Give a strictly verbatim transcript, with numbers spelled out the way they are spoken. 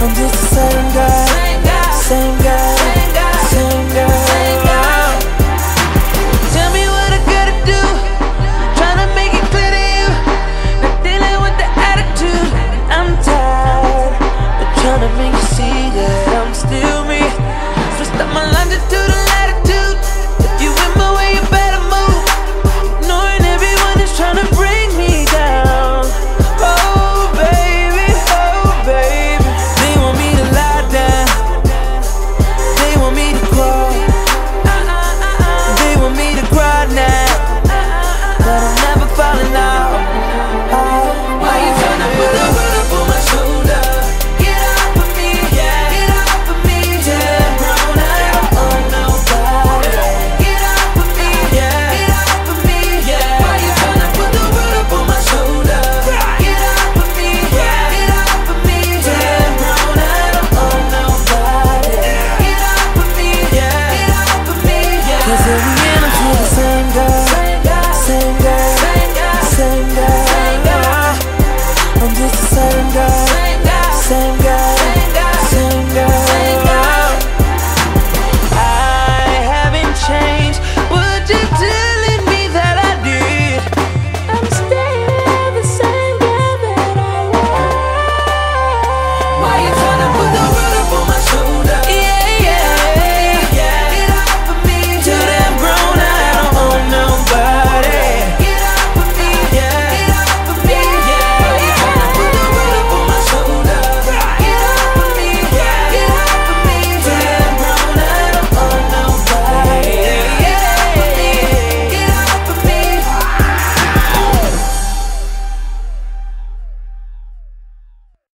I'm just the same guy, same guy, same guy. Tell me what I gotta do, tryna make it clear to you. Not dealing with the attitude, I'm tired, but tryna make you see that I'm still me. Switched up my London to the